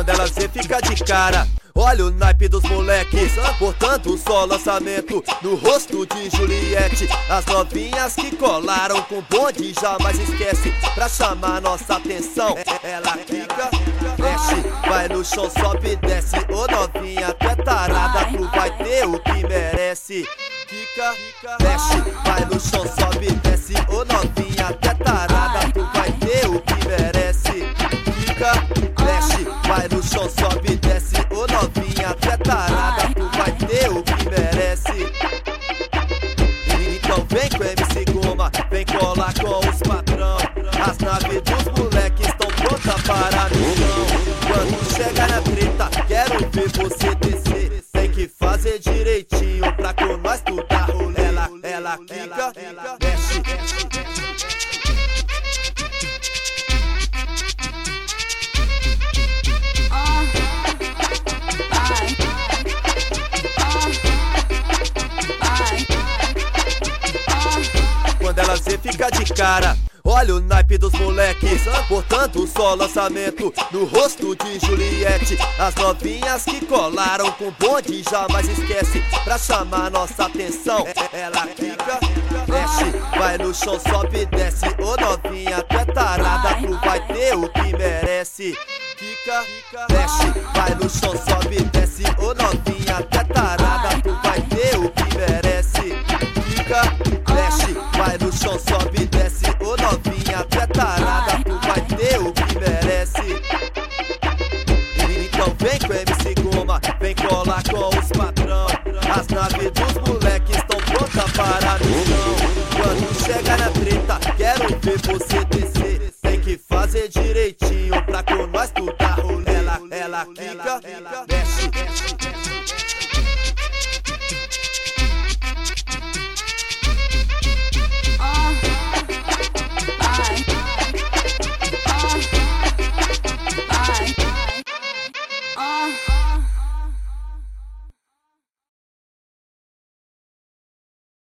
Quando ela vê fica de cara. Olha o naipe dos moleques, botando só lançamento no rosto de Juliette. As novinhas que colaram com o bonde jamais esquece. Pra chamar nossa atenção, ela quica, mexe, vai no chão, sobe e desce. Ô novinha, tu é tarada, tu vai ter o que merece. Quica, mexe, vai no chão, sobe e desce. Ô novinha, tu é tarada, tu vai ter o que merece. Quica, mexe, vai no chão, sobe e desce. Ô novinha, tu é tarada, tu vai ter o que merece. Então vem com MC Goma, vem colar com os patrão. As naves dos moleques estão prontas para missão. Quando chega na treta, quero ver você descer. Tem que fazer direitinho pra com nós tu dar rolê. Ela quica, mexe. Quando ela vê fica de cara. Olha o naipe dos moleques, botando só lançamento no rosto de Juliette. As novinhas que colaram com o bonde jamais esquece. Pra chamar nossa atenção, ela quica, mexe, vai no chão, sobe e desce. Ô novinha, tu é tarada, tu vai ter o que merece. Quica, mexe, vai no chão, sobe e desce. Ô novinha, tu é tarada, tu vai ter o que merece. Quica, mexe, vai no chão, sobe e desce. Ô novinha, tu é tarada, tu vai ter o que merece. Então vem com MC Goma, vem colar com os patrão. As naves dos moleques estão prontas para a missão. Quando chega na treta, quero ver você descer. Tem que fazer direitinho pra com nós tu dar rolê. Ela quica,